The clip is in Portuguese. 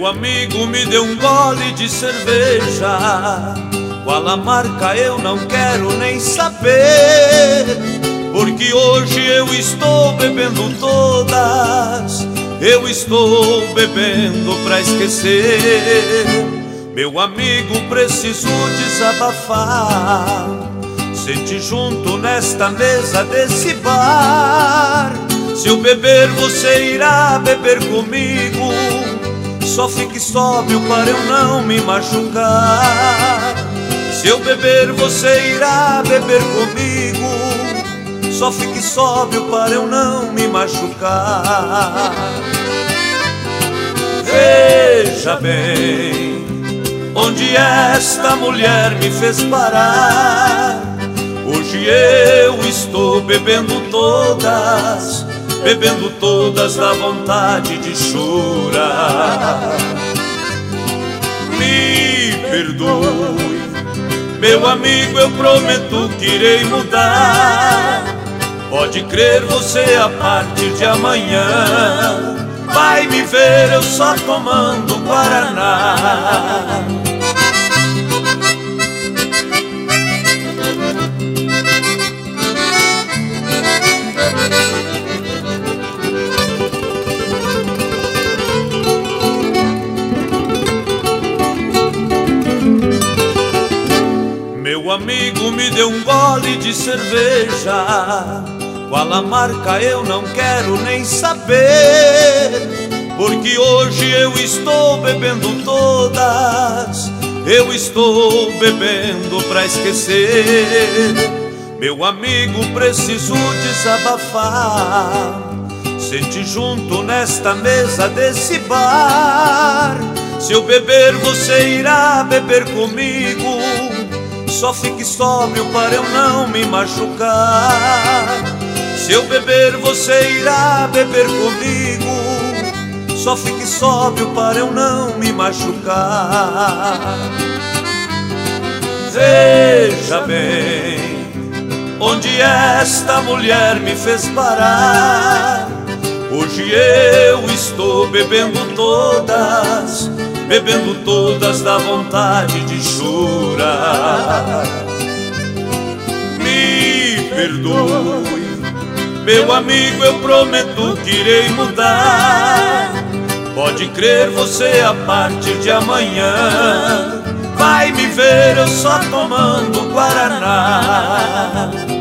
Meu amigo me deu um gole de cerveja, qual a marca eu não quero nem saber, porque hoje eu estou bebendo todas, eu estou bebendo pra esquecer. Meu amigo, preciso desabafar, sente junto nesta mesa desse bar. Se eu beber, você irá beber comigo, só fique sóbrio para eu não me machucar. Se eu beber, você irá beber comigo, só fique sóbrio para eu não me machucar. Veja bem, onde esta mulher me fez parar. Hoje eu estou bebendo todas, bebendo todas da vontade de chorar. Me perdoe, meu amigo, eu prometo que irei mudar. Pode crer, você a partir de amanhã vai me ver eu só tomando Guaraná. Meu amigo me deu um gole de cerveja, qual a marca eu não quero nem saber, porque hoje eu estou bebendo todas, eu estou bebendo pra esquecer. Meu amigo, preciso desabafar, sente junto nesta mesa desse bar. Se eu beber, você irá beber comigo, só fique sóbrio para eu não me machucar. Se eu beber, você irá beber comigo, só fique sóbrio para eu não me machucar. Veja bem, onde esta mulher me fez parar. Hoje eu estou bebendo todas, bebendo todas da vontade de chorar. Me perdoe, meu amigo, eu prometo que irei mudar. Pode crer, você a partir de amanhã vai me ver eu só tomando Guaraná.